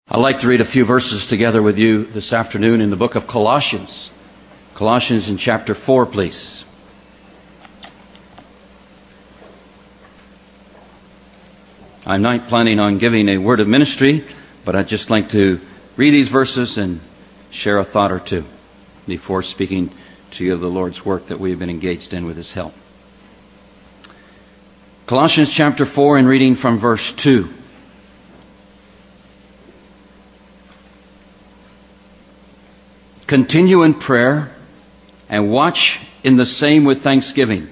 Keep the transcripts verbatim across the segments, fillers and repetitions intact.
I'd like to read a few verses together with you this afternoon in the book of Colossians. Colossians in chapter four, please. I'm not planning on giving a word of ministry, but I'd just like to read these verses and share a thought or two before speaking to you of the Lord's work that we have been engaged in with His help. Colossians chapter four, and reading from verse two. Continue in prayer and watch in the same with thanksgiving.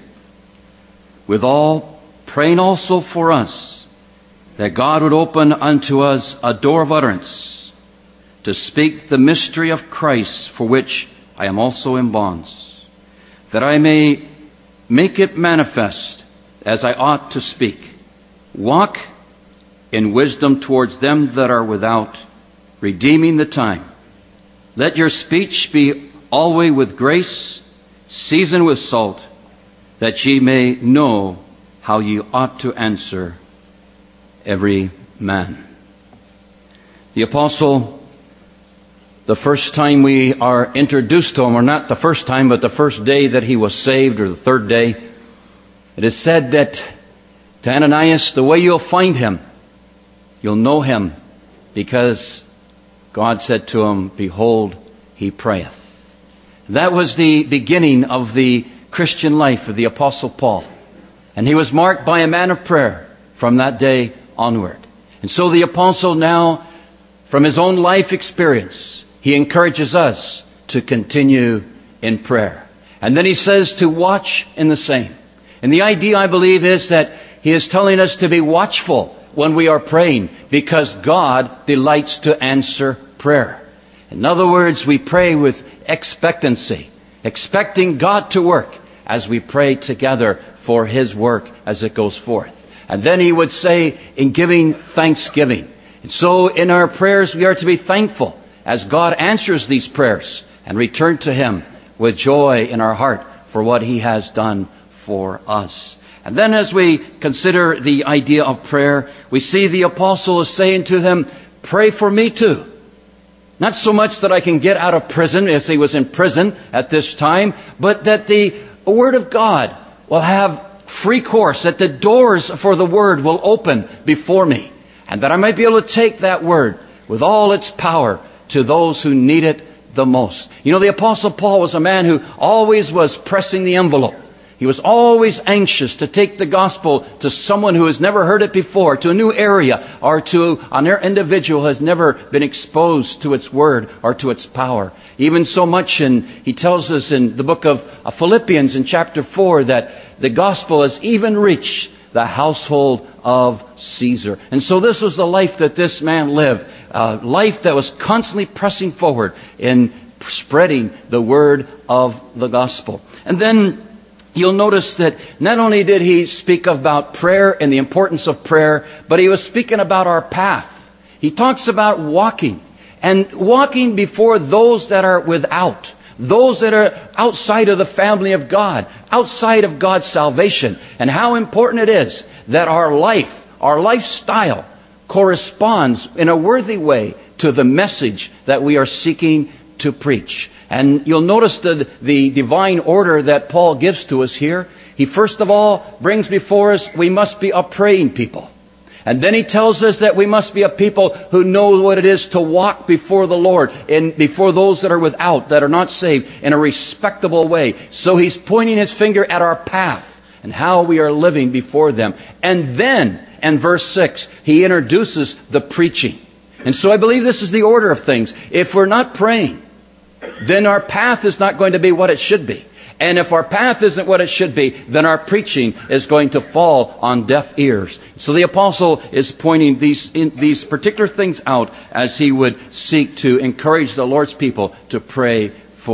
With all, praying also for us, that God would open unto us a door of utterance, to speak the mystery of Christ, for which I am also in bonds, that I may make it manifest as I ought to speak. Walk in wisdom towards them that are without, redeeming the time. Let your speech be always with grace, seasoned with salt, that ye may know how ye ought to answer every man. The apostle, the first time we are introduced to him, or not the first time, but the first day that he was saved, or the third day, it is said that to Ananias, the way you'll find him, you'll know him, because God said to him, behold, he prayeth. That was the beginning of the Christian life of the Apostle Paul. And he was marked by a man of prayer from that day onward. And so the Apostle now, from his own life experience, he encourages us to continue in prayer. And then he says to watch in the same. And the idea, I believe, is that he is telling us to be watchful when we are praying, because God delights to answer prayer. In other words, we pray with expectancy, expecting God to work as we pray together for His work as it goes forth. And then he would say, in giving thanksgiving. And so in our prayers, we are to be thankful as God answers these prayers and return to Him with joy in our heart for what He has done for us. And then as we consider the idea of prayer, we see the apostle is saying to them, pray for me too. Not so much that I can get out of prison, as he was in prison at this time, but that the Word of God will have free course, that the doors for the Word will open before me, and that I might be able to take that Word with all its power to those who need it the most. You know, the Apostle Paul was a man who always was pressing the envelope. He was always anxious to take the gospel to someone who has never heard it before, to a new area, or to an individual who has never been exposed to its word or to its power. Even so much, and he tells us in the book of Philippians in chapter four that the gospel has even reached the household of Caesar. And so this was the life that this man lived, a life that was constantly pressing forward in spreading the word of the gospel. And then you'll notice that not only did he speak about prayer and the importance of prayer, but he was speaking about our path. He talks about walking, and walking before those that are without, those that are outside of the family of God, outside of God's salvation, and how important it is that our life, our lifestyle corresponds in a worthy way to the message that we are seeking to preach. And you'll notice the, the divine order that Paul gives to us here. He first of all brings before us, we must be a praying people. And then he tells us that we must be a people who know what it is to walk before the Lord and before those that are without, that are not saved, in a respectable way. So he's pointing his finger at our path and how we are living before them. And then, in verse six, he introduces the preaching. And so I believe this is the order of things. If we're not praying, then our path is not going to be what it should be. And if our path isn't what it should be, then our preaching is going to fall on deaf ears. So the apostle is pointing these in, these particular things out as he would seek to encourage the Lord's people to pray for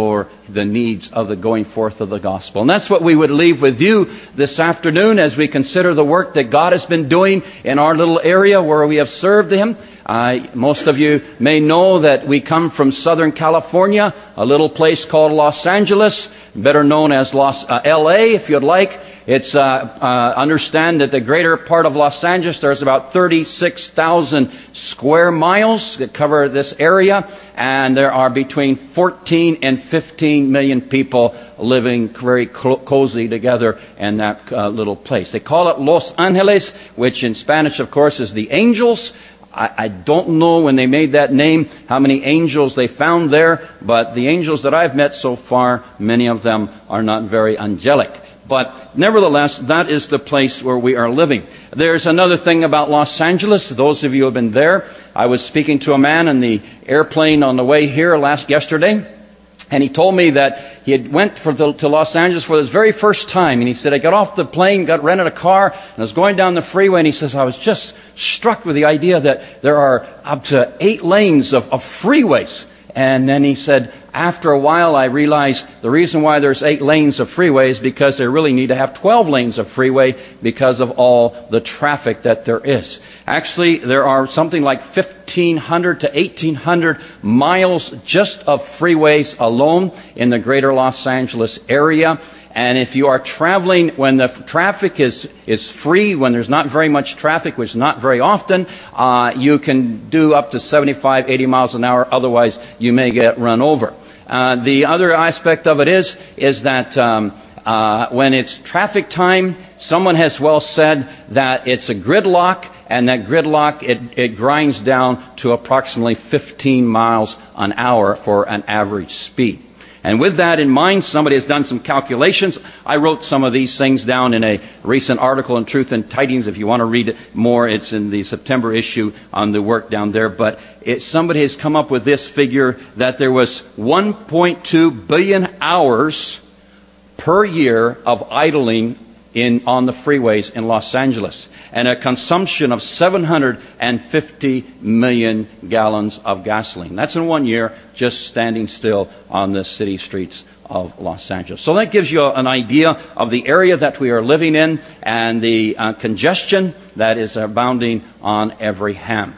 the needs of the going forth of the gospel. And that's what we would leave with you this afternoon as we consider the work that God has been doing in our little area where we have served Him. Uh, most of you may know that we come from Southern California, a little place called Los Angeles, better known as Los uh, L A, if you'd like. It's uh, uh, understand that the greater part of Los Angeles, there's about thirty-six thousand square miles that cover this area, and there are between fourteen and fifteen million people living very co- cozy together in that uh, little place. They call it Los Angeles, which in Spanish, of course, is the angels. I don't know when they made that name how many angels they found there, but the angels that I've met so far, many of them are not very angelic. But nevertheless, that is the place where we are living. There's another thing about Los Angeles. Those of you who have been there, I was speaking to a man in the airplane on the way here last yesterday. And he told me that he had went for the, to Los Angeles for his very first time. And he said, I got off the plane, got rented a car, and I was going down the freeway. And he says, I was just struck with the idea that there are up to eight lanes of, of freeways. And then he said, after a while, I realized the reason why there's eight lanes of freeway is because they really need to have twelve lanes of freeway because of all the traffic that there is. Actually, there are something like fifteen hundred to eighteen hundred miles just of freeways alone in the greater Los Angeles area. And if you are traveling when the traffic is, is free, when there's not very much traffic, which is not very often, uh, you can do up to seventy-five, eighty miles an hour. Otherwise, you may get run over. Uh, the other aspect of it is, is that um, uh, when it's traffic time, someone has well said that it's a gridlock, and that gridlock, it, it grinds down to approximately fifteen miles an hour for an average speed. And with that in mind, somebody has done some calculations. I wrote some of these things down in a recent article in Truth and Tidings. If you want to read it more, it's in the September issue on the work down there. But it, somebody has come up with this figure that there was one point two billion hours per year of idling in on the freeways in Los Angeles, and a consumption of seven hundred fifty million gallons of gasoline. That's in one year, just standing still on the city streets of Los Angeles. So that gives you an idea of the area that we are living in and the uh, congestion that is abounding on every hand.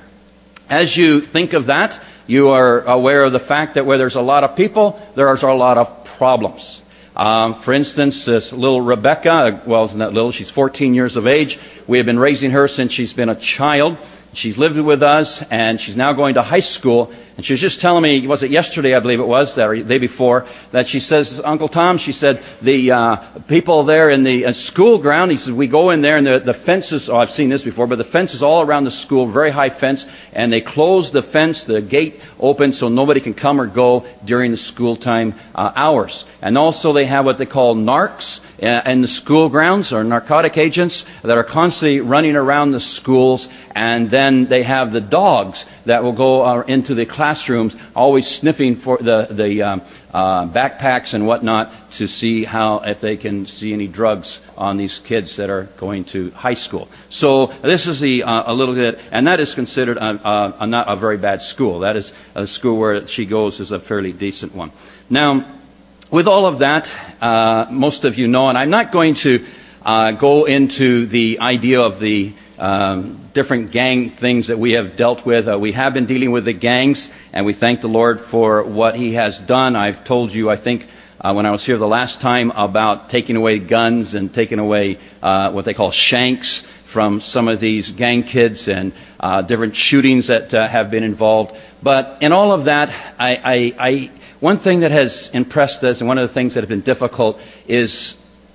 As you think of that, you are aware of the fact that where there's a lot of people, there are a lot of problems. Um, for instance, this little Rebecca, well, not little, she's fourteen years of age. We have been raising her since she's been a child. She's lived with us, and she's now going to high school. And she was just telling me, was it yesterday, I believe it was, or the day before, that she says, Uncle Tom, she said, the uh, people there in the uh, school ground, he said, we go in there, and the, the fences, oh, I've seen this before, but the fence is all around the school, very high fence, and they close the fence, the gate open, so nobody can come or go during the school time uh, hours. And also they have what they call narcs in the school grounds, or narcotic agents that are constantly running around the schools. And then they have the dogs that will go uh, into the classrooms, always sniffing for the, the um, uh, backpacks and whatnot to see how, if they can see any drugs on these kids that are going to high school. So this is the, uh, a little bit, and that is considered a, a, a not a very bad school. That is a school where she goes is a fairly decent one. Now, with all of that, uh, most of you know, and I'm not going to uh, go into the idea of the um, different gang things that we have dealt with. Uh, we have been dealing with the gangs, and we thank the Lord for what He has done. I've told you, I think, uh, when I was here the last time about taking away guns and taking away uh, what they call shanks from some of these gang kids and uh, different shootings that uh, have been involved. But in all of that, I... I, I One thing that has impressed us, and one of the things that have been difficult, is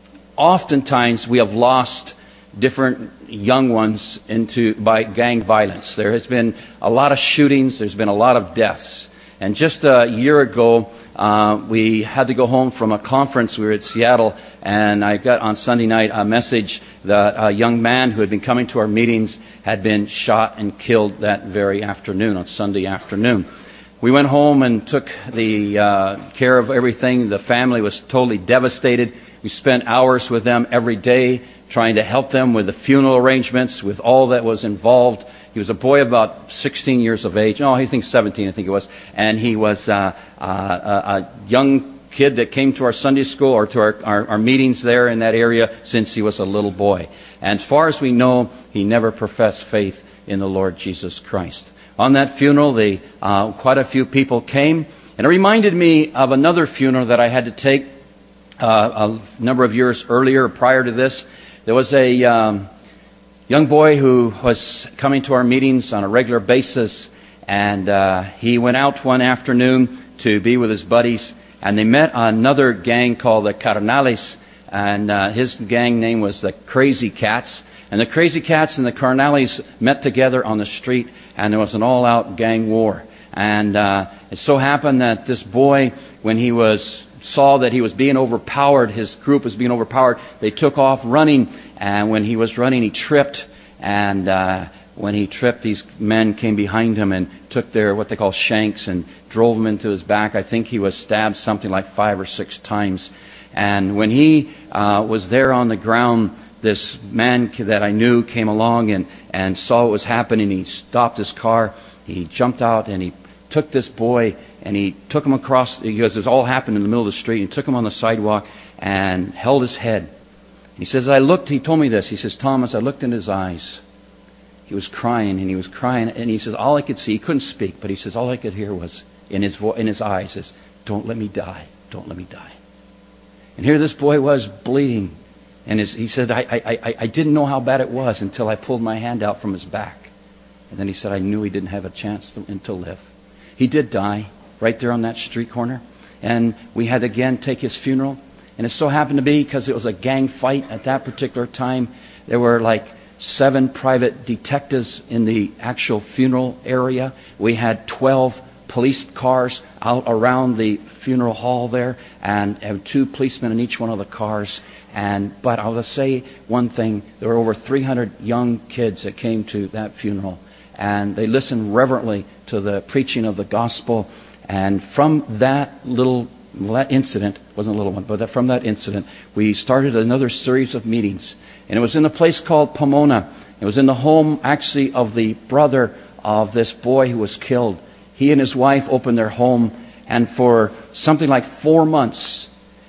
oftentimes we have lost different young ones into by gang violence. There has been a lot of shootings. There's been a lot of deaths. And just a year ago, uh, we had to go home from a conference. We were at Seattle, and I got on Sunday night a message that a young man who had been coming to our meetings had been shot and killed that very afternoon, on Sunday afternoon. We went home and took the uh, care of everything. The family was totally devastated. We spent hours with them every day trying to help them with the funeral arrangements, with all that was involved. He was a boy about sixteen years of age. No, I think seventeen, I think it was. And he was uh, uh, a young kid that came to our Sunday school or to our, our, our meetings there in that area since he was a little boy. And as far as we know, he never professed faith in the Lord Jesus Christ. On that funeral, they, uh, quite a few people came. And it reminded me of another funeral that I had to take uh, a number of years earlier, prior to this. There was a um, young boy who was coming to our meetings on a regular basis. And uh, he went out one afternoon to be with his buddies. And they met another gang called the Carnales. And uh, his gang name was the Crazy Cats. And the Crazy Cats and the Carnales met together on the street, and there was an all-out gang war. And uh, it so happened that this boy, when he was saw that he was being overpowered, his group was being overpowered, they took off running. And when he was running, he tripped. And uh, when he tripped, these men came behind him and took their, what they call shanks, and drove him into his back. I think he was stabbed something like five or six times. And when he uh, was there on the ground, this man that I knew came along and, and saw what was happening. He stopped his car. He jumped out and he took this boy and he took him across, because it all happened in the middle of the street. He took him on the sidewalk and held his head. He says, I looked, he told me this. He says, Thomas, I looked in his eyes. He was crying and he was crying. And he says, all I could see, he couldn't speak, but he says, all I could hear was in his vo- in his eyes is, don't let me die. Don't let me die. And here this boy was bleeding. And his, he said, I, I, I, I didn't know how bad it was until I pulled my hand out from his back. And then he said, I knew he didn't have a chance to, to live. He did die right there on that street corner. And we had again take his funeral. And it so happened to be, because it was a gang fight at that particular time, there were like seven private detectives in the actual funeral area. We had twelve police cars out around the funeral hall there, and, and two policemen in each one of the cars. And but I'll just say one thing: there were over three hundred young kids that came to that funeral, and they listened reverently to the preaching of the gospel. And from that little that incident, wasn't a little one, but that, from that incident, we started another series of meetings, and it was in a place called Pomona. It was in the home, actually, of the brother of this boy who was killed. He and his wife opened their home, and for something like four months.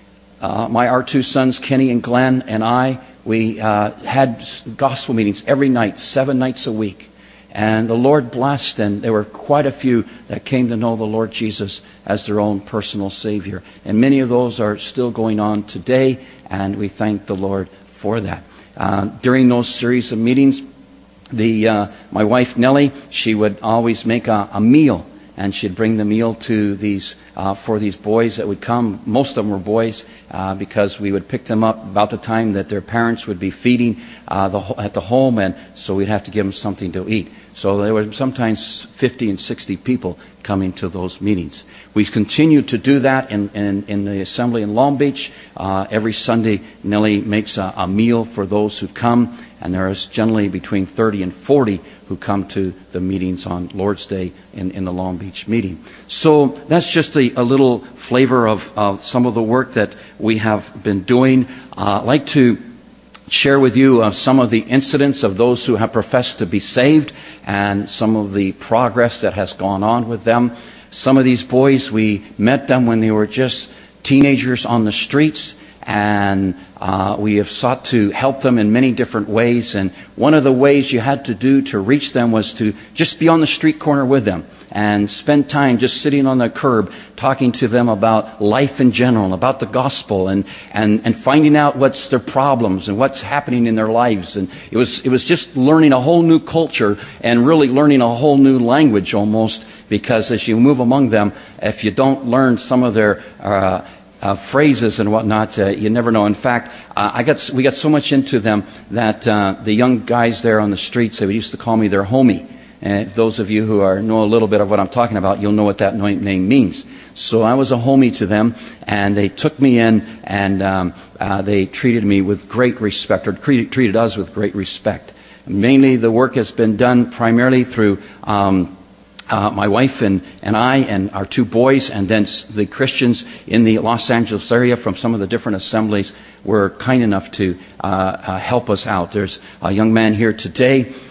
Uh, my our two sons, Kenny and Glenn, and I, we uh, had gospel meetings every night, seven nights a week. And the Lord blessed, and there were quite a few that came to know the Lord Jesus as their own personal Savior. And many of those are still going on today, and we thank the Lord for that. Uh, during those series of meetings, the uh, my wife Nellie, she would always make a, a meal. And she'd bring the meal to these uh, for these boys that would come. Most of them were boys, uh, because we would pick them up about the time that their parents would be feeding uh, the, at the home, and so we'd have to give them something to eat. So there were sometimes fifty and sixty people coming to those meetings. We continue to do that in, in, in the assembly in Long Beach. Uh, every Sunday, Nellie makes a, a meal for those who come, and there is generally between thirty and forty who come to the meetings on Lord's Day in, in the Long Beach meeting. So that's just a, a little flavor of, of some of the work that we have been doing. Uh, I'd like to share with you uh, some of the incidents of those who have professed to be saved and some of the progress that has gone on with them. Some of these boys, we met them when they were just teenagers on the streets, and uh, we have sought to help them in many different ways. And one of the ways you had to do to reach them was to just be on the street corner with them and spend time just sitting on the curb talking to them about life in general, about the gospel, and, and, and finding out what's their problems and what's happening in their lives. And it was, it was just learning a whole new culture and really learning a whole new language almost, because as you move among them, if you don't learn some of their uh, Uh, phrases and whatnot, uh, you never know. In fact, uh, I got we got so much into them that uh, the young guys there on the streets, they used to call me their homie. And if those of you who are know a little bit of what I'm talking about, you'll know what that name means. So I was a homie to them, and they took me in, and um, uh, they treated me with great respect, or treated, treated us with great respect. Mainly, the work has been done primarily through Um, Uh, my wife and, and I and our two boys, and then the Christians in the Los Angeles area from some of the different assemblies were kind enough to uh, uh, help us out. There's a young man here today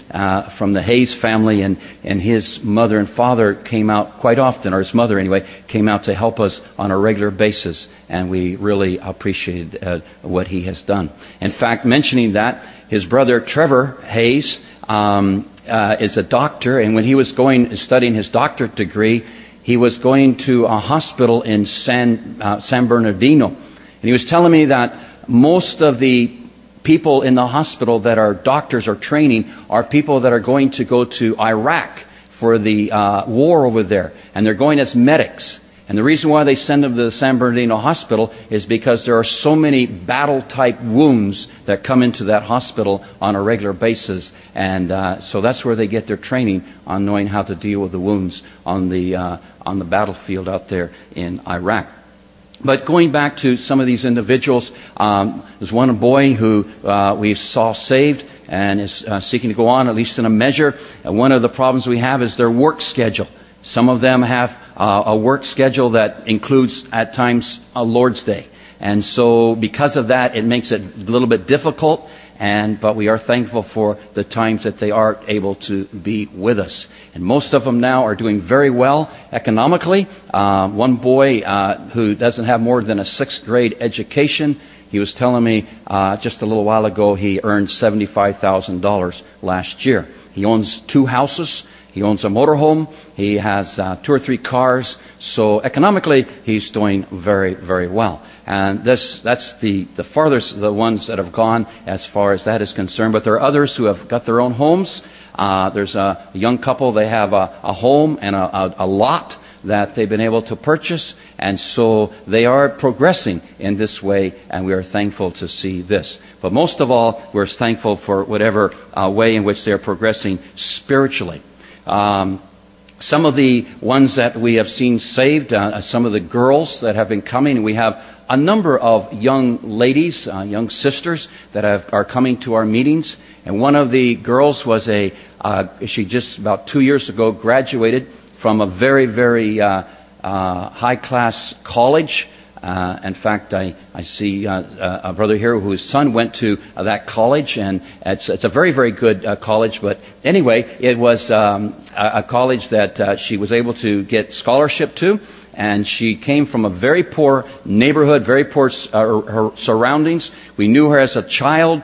uh, from the Hayes family, and, and his mother and father came out quite often, or his mother anyway, came out to help us on a regular basis, and we really appreciated uh, what he has done. In fact, mentioning that, his brother Trevor Hayes um, uh, is a doctor, and when he was going studying his doctorate degree, he was going to a hospital in San, uh, San Bernardino. And he was telling me that most of the people in the hospital that are doctors or training are people that are going to go to Iraq for the uh, war over there. And they're going as medics. And the reason why they send them to the San Bernardino hospital is because there are so many battle-type wounds that come into that hospital on a regular basis. And uh, so that's where they get their training on knowing how to deal with the wounds on the, uh, on the battlefield out there in Iraq. But going back to some of these individuals, um, there's one boy who uh, we saw saved and is uh, seeking to go on, at least in a measure. And one of the problems we have is their work schedule. Some of them have uh, a work schedule that includes, at times, a Lord's Day. And so because of that, it makes it a little bit difficult. And but we are thankful for the times that they are able to be with us. And most of them now are doing very well economically. Uh, one boy uh, who doesn't have more than a sixth grade education, he was telling me uh, just a little while ago he earned seventy-five thousand dollars last year. He owns two houses. He owns a motorhome. He has uh, two or three cars. So economically, he's doing very, very well. And this, that's the, the farthest, the ones that have gone as far as that is concerned. But there are others who have got their own homes. Uh, there's a young couple, they have a, a home and a, a, a lot that they've been able to purchase. And so they are progressing in this way, and we are thankful to see this. But most of all, we're thankful for whatever uh, way in which they're progressing spiritually. Um, some of the ones that we have seen saved, uh, some of the girls that have been coming, we have a number of young ladies, uh, young sisters that have, are coming to our meetings. And one of the girls was a, uh, she just about two years ago graduated from a very, very uh, uh, high-class college. Uh, in fact, I, I see uh, uh, a brother here whose son went to uh, that college, and it's, it's a very, very good uh, college. But anyway, it was um, a, a college that uh, she was able to get scholarship to, and she came from a very poor neighborhood, very poor uh, her surroundings. We knew her as a child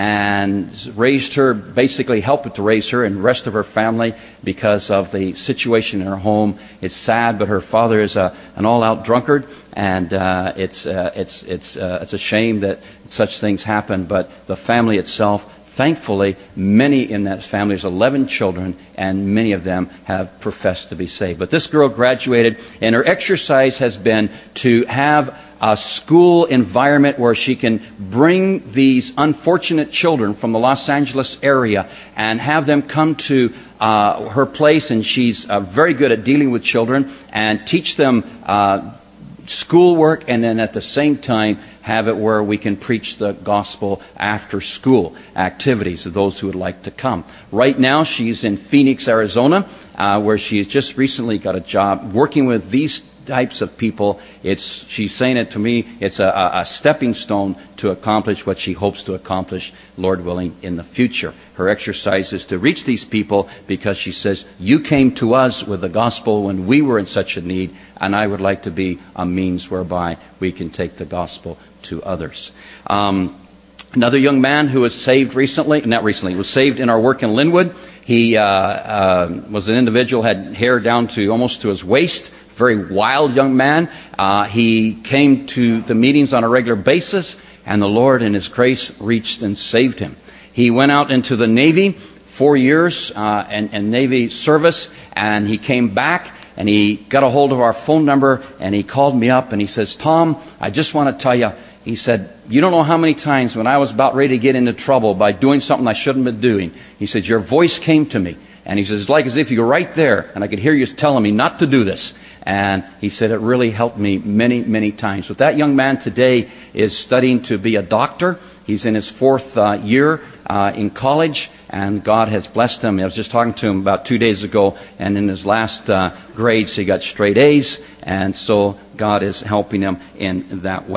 and raised her, basically helped to raise her and the rest of her family because of the situation in her home. It's sad, but her father is a, an all-out drunkard, and uh, it's uh, it's it's uh, it's a shame that such things happen. But the family itself, thankfully, many in that family, there's eleven children, and many of them have professed to be saved. But this girl graduated, and her exercise has been to have a school environment where she can bring these unfortunate children from the Los Angeles area and have them come to uh, her place, and she's uh, very good at dealing with children, and teach them uh, schoolwork, and then at the same time have it where we can preach the gospel after school activities to those who would like to come. Right now she's in Phoenix, Arizona, uh, where she's just recently got a job working with these types of people. It's, she's saying it to me, it's a, a stepping stone to accomplish what she hopes to accomplish, Lord willing, in the future. Her exercise is to reach these people because she says, you came to us with the gospel when we were in such a need, and I would like to be a means whereby we can take the gospel to others. Um, another young man who was saved recently, not recently, was saved in our work in Linwood. He uh, uh, was an individual, had hair down to almost to his waist, very wild young man. Uh, he came to the meetings on a regular basis, and the Lord in His grace reached and saved him. He went out into the Navy, four years uh, and, and Navy service, and he came back, and he got a hold of our phone number, and he called me up, and he says, Tom, I just want to tell you, he said, you don't know how many times when I was about ready to get into trouble by doing something I shouldn't have been doing, he said, your voice came to me. And he says, it's like as if you were right there, and I could hear you telling me not to do this. And he said, it really helped me many, many times. But that young man today is studying to be a doctor. He's in his fourth uh, year uh, in college, and God has blessed him. I was just talking to him about two days ago, and in his last uh, grades, he got straight A's, and so God is helping him in that way.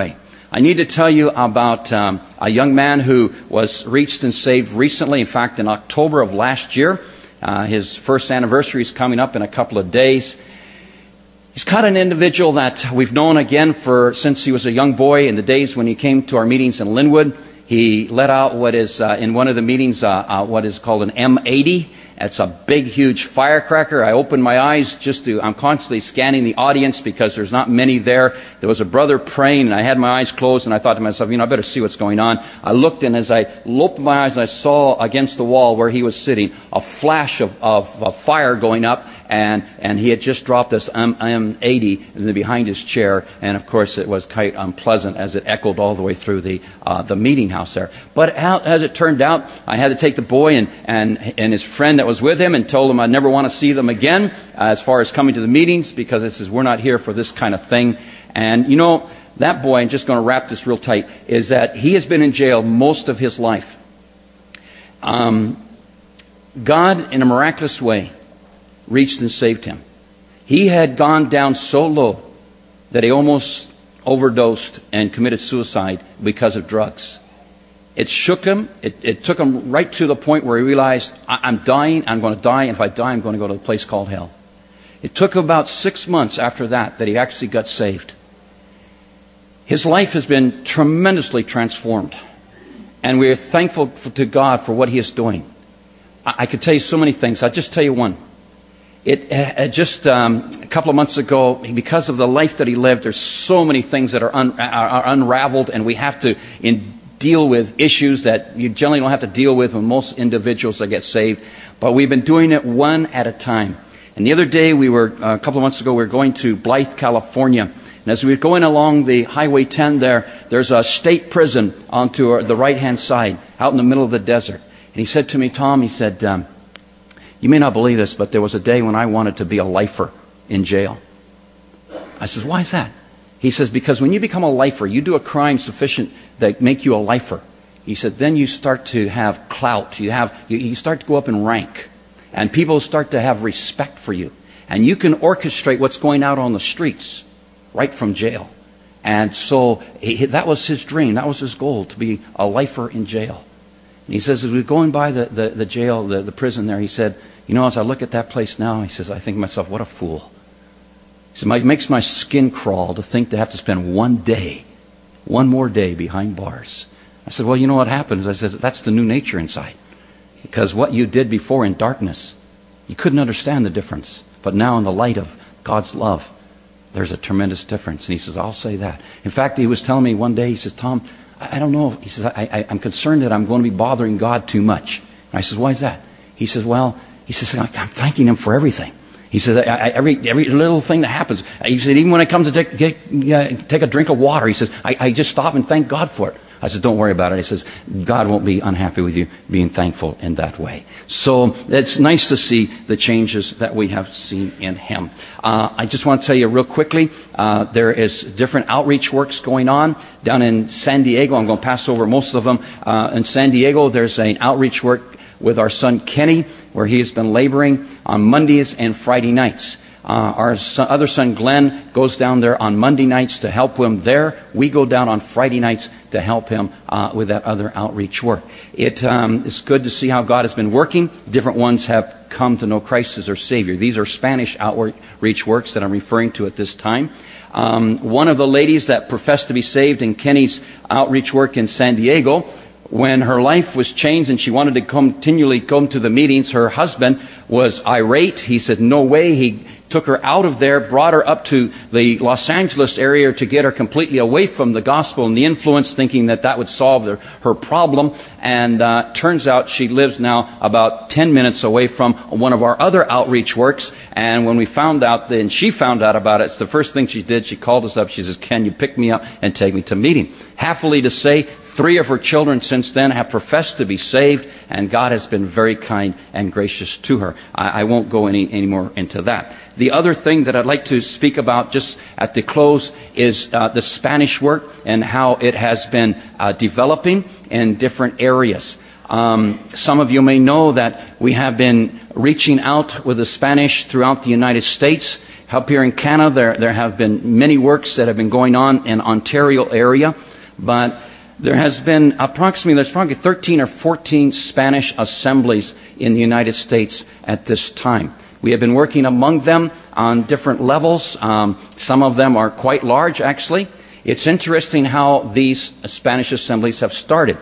I need to tell you about um, a young man who was reached and saved recently. In fact, in October of last year, uh, his first anniversary is coming up in a couple of days. He's caught an individual that we've known again for since he was a young boy in the days when he came to our meetings in Linwood. He let out what is, uh, in one of the meetings, uh, uh, what is called an M eighty. It's a big, huge firecracker. I opened my eyes just to, I'm constantly scanning the audience because there's not many there. There was a brother praying, and I had my eyes closed, and I thought to myself, you know, I better see what's going on. I looked, and as I opened my eyes, I saw against the wall where he was sitting a flash of, of, of fire going up, and, and he had just dropped this M eighty behind his chair, and of course it was quite unpleasant as it echoed all the way through the, uh, the meeting house there. But as it turned out, I had to take the boy and, and, and his friend that was with him and told him I'd never want to see them again uh, as far as coming to the meetings, because it says we're not here for this kind of thing. And you know, that boy, I'm just going to wrap this real tight, is that he has been in jail most of his life. Um, God, in a miraculous way, reached and saved him. He had gone down so low that he almost overdosed and committed suicide because of drugs. It shook him. It, it took him right to the point where he realized, I, I'm dying, I'm going to die, and if I die, I'm going to go to a place called hell. It took about six months after that that he actually got saved. His life has been tremendously transformed, and we are thankful for, to God for what He is doing. I, I could tell you so many things. I'll just tell you one. It, it just um, a couple of months ago, because of the life that he lived, there's so many things that are, un, are, are unraveled, and we have to in, deal with issues that you generally don't have to deal with with most individuals that get saved. But we've been doing it one at a time. And the other day, we were uh, a couple of months ago, we were going to Blythe, California. And as we were going along the Highway ten there, there's a state prison onto our, the right-hand side, out in the middle of the desert. And he said to me, Tom, he said, um, you may not believe this, but there was a day when I wanted to be a lifer in jail. I said, why is that? He says, because when you become a lifer, you do a crime sufficient that make you a lifer. He said, then you start to have clout. You have, you, you start to go up in rank. And people start to have respect for you. And you can orchestrate what's going out on the streets right from jail. And so he, that was his dream. That was his goal, to be a lifer in jail. And he says, as we were going by the, the, the jail, the, the prison there, he said, you know, as I look at that place now, he says, I think to myself, what a fool. He said, it makes my skin crawl to think to have to spend one day, one more day behind bars. I said, well, you know what happens? I said, that's the new nature inside. Because what you did before in darkness, you couldn't understand the difference. But now in the light of God's love, there's a tremendous difference. And he says, I'll say that. In fact, he was telling me one day, he says, Tom, I don't know. He says, I, I, I'm concerned that I'm going to be bothering God too much. And I says, why is that? He says, well, he says, I'm thanking Him for everything. He says, I, I, every every little thing that happens. He said, even when I come to take, get, uh, take a drink of water, he says, I, I just stop and thank God for it. I said, don't worry about it. He says, God won't be unhappy with you being thankful in that way. So it's nice to see the changes that we have seen in him. Uh, I just want to tell you real quickly, uh, there is different outreach works going on down in San Diego. I'm going to pass over most of them. Uh, in San Diego, there's an outreach work with our son Kenny, where he has been laboring on Mondays and Friday nights. Uh, our son, other son Glenn goes down there on Monday nights to help him there. We go down on Friday nights to help him uh, with that other outreach work. It um, is good to see how God has been working. Different ones have come to know Christ as their Savior. These are Spanish outreach works that I'm referring to at this time. Um, one of the ladies that professed to be saved in Kenny's outreach work in San Diego, when her life was changed and she wanted to continually come to the meetings, her husband was irate. He said, no way. He took her out of there, brought her up to the Los Angeles area to get her completely away from the gospel and the influence, thinking that that would solve the, her problem. And uh, turns out she lives now about ten minutes away from one of our other outreach works. And when we found out, then she found out about it, it's the first thing she did. She called us up. She says, can you pick me up and take me to meeting? Happily to say, three of her children since then have professed to be saved, and God has been very kind and gracious to her. I, I won't go any, any more into that. The other thing that I'd like to speak about just at the close is uh, the Spanish work and how it has been uh, developing in different areas. Um, some of you may know that we have been reaching out with the Spanish throughout the United States. Up here in Canada, there, there have been many works that have been going on in Ontario area. but there has been approximately, there's probably thirteen or fourteen Spanish assemblies in the United States at this time. We have been working among them on different levels. Um, some of them are quite large, actually. It's interesting how these Spanish assemblies have started.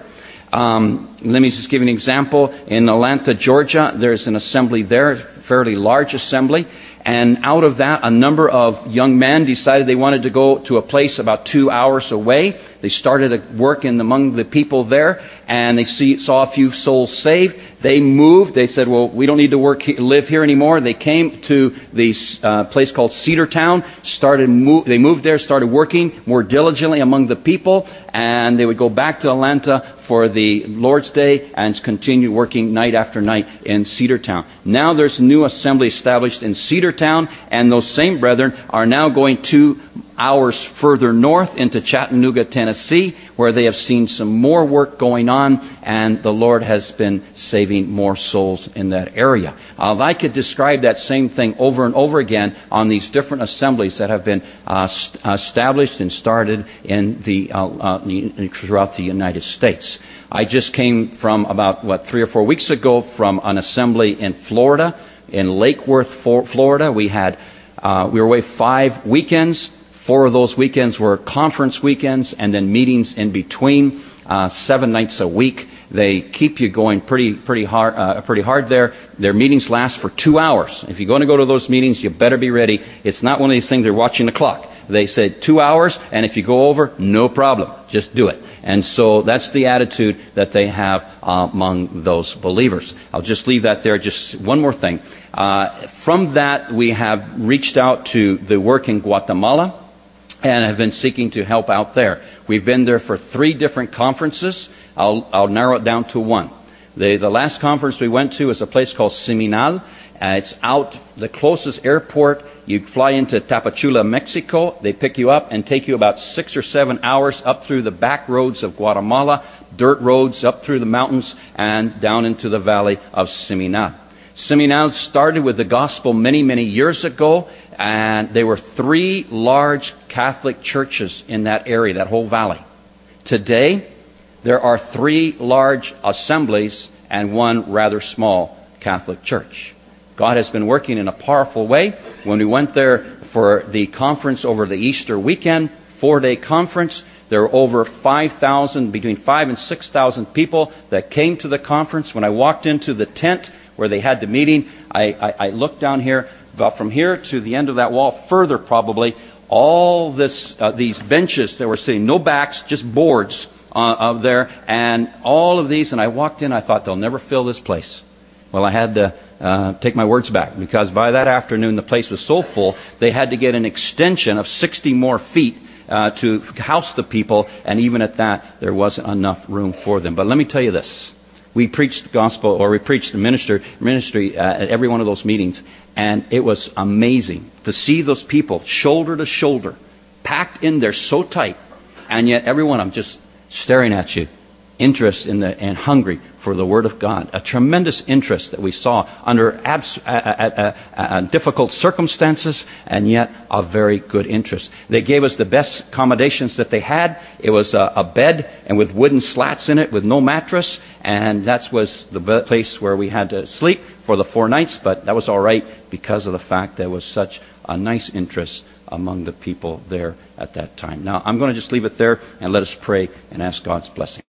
Um, let me just give you an example. In Atlanta, Georgia, there's an assembly there, a fairly large assembly. And out of that, a number of young men decided they wanted to go to a place about two hours away. They started a work in among the people there, and they see, saw a few souls saved. They moved. They said, well, we don't need to work live here anymore. They came to the uh, place called Cedartown. Started move, they moved there, started working more diligently among the people, and they would go back to Atlanta for the Lord's Day and continue working night after night in Cedartown. Now there's a new assembly established in Cedartown, and those same brethren are now going two hours further north into Chattanooga, Tennessee, where they have seen some more work going on, and the Lord has been saving more souls in that area. Uh, I could describe that same thing over and over again on these different assemblies that have been uh, st- established and started in the uh, uh, throughout the United States. I just came from about, what, three or four weeks ago from an assembly in Florida, in Lake Worth, Florida. We had, uh, we were away five weekends. Four of those weekends were conference weekends and then meetings in between, uh, seven nights a week. They keep you going pretty pretty hard uh, pretty hard there. Their meetings last for two hours. If you're going to go to those meetings, you better be ready. It's not one of these things they're watching the clock. They say two hours, and if you go over, no problem. Just do it. And so that's the attitude that they have uh, among those believers. I'll just leave that there. Just one more thing. Uh, from that, we have reached out to the work in Guatemala and have been seeking to help out there. We've been there for three different conferences. I'll, I'll narrow it down to one. The, the last conference we went to is a place called Seminal. Uh, it's out the closest airport. You fly into Tapachula, Mexico. They pick you up and take you about six or seven hours up through the back roads of Guatemala, dirt roads up through the mountains and down into the valley of Seminal. Seminal started with the gospel many, many years ago, and there were three large Catholic churches in that area, that whole valley. Today, there are three large assemblies and one rather small Catholic church. God has been working in a powerful way. When we went there for the conference over the Easter weekend, four-day conference, there were over five thousand, between five and six thousand people that came to the conference. When I walked into the tent where they had the meeting, I, I, I looked down here, about from here to the end of that wall, further probably, all this, uh, these benches that were sitting, no backs, just boards uh, up there, and all of these. And I walked in, I thought they'll never fill this place. Well, I had to uh, take my words back, because by that afternoon the place was so full they had to get an extension of sixty more feet uh, to house the people, and even at that there wasn't enough room for them. But let me tell you this. We preached the gospel, or we preached the minister, ministry uh, at every one of those meetings, and it was amazing to see those people shoulder to shoulder, packed in there so tight, and yet every one of them just staring at you, interest in the and hungry for the Word of God. A tremendous interest that we saw under abs- uh, uh, uh, uh, difficult circumstances, and yet a very good interest. They gave us the best accommodations that they had. It was a, a bed and with wooden slats in it with no mattress, and that was the place where we had to sleep for the four nights, but that was all right because of the fact there was such a nice interest among the people there at that time. Now, I'm going to just leave it there and let us pray and ask God's blessing.